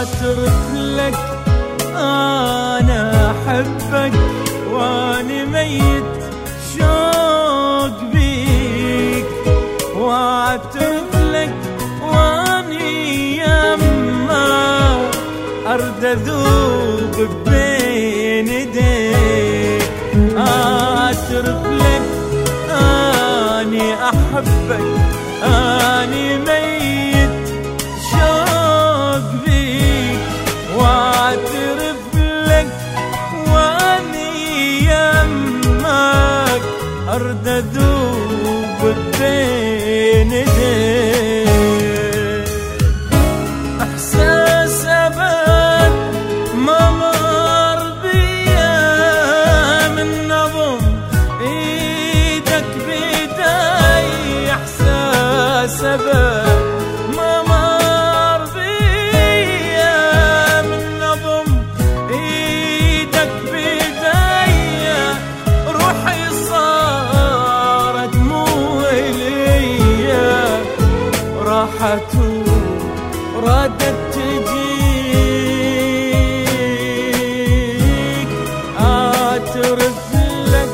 اعترف لك انا احبك واني ميت شوق بيك، واعترف لك واني يما ارد اذوب بين يديك. اعترف لك اني احبك اني ميت شوق بيك، واعترف لك واني يمك ارد اذوب بين يديك. احساس ابد ما مر بيا من نظم ايدك بيدي، احساس ابد ما مر بيا من نظم ايدك بيدي، روحي صارت مو اليا راحت ردت تجيك. اعترف لك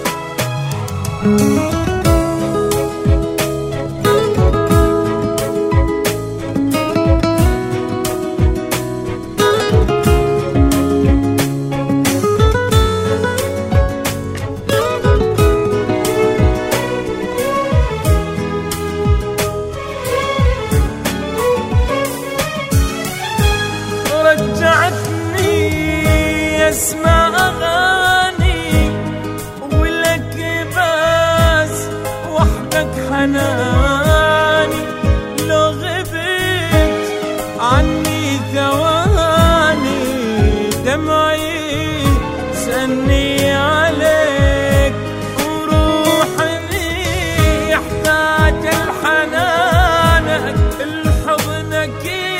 رجعتني اسمع اغاني ولك بس وحدك حناني، لو غبت عني ثواني دمعي سني عليك، وروحي يحتاج الحنانك الحضنك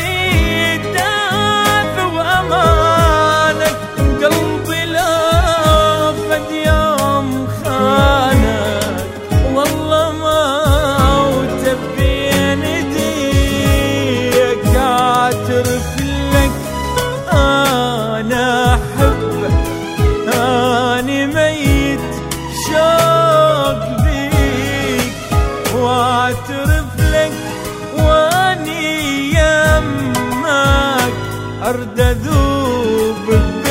أمانك، قلبي لا فد يوم خانك والله ما وتبين يديك. اعترف لك انا احبك اني ميت شوق بيك، واعترف لك واني يمك ارد اذوب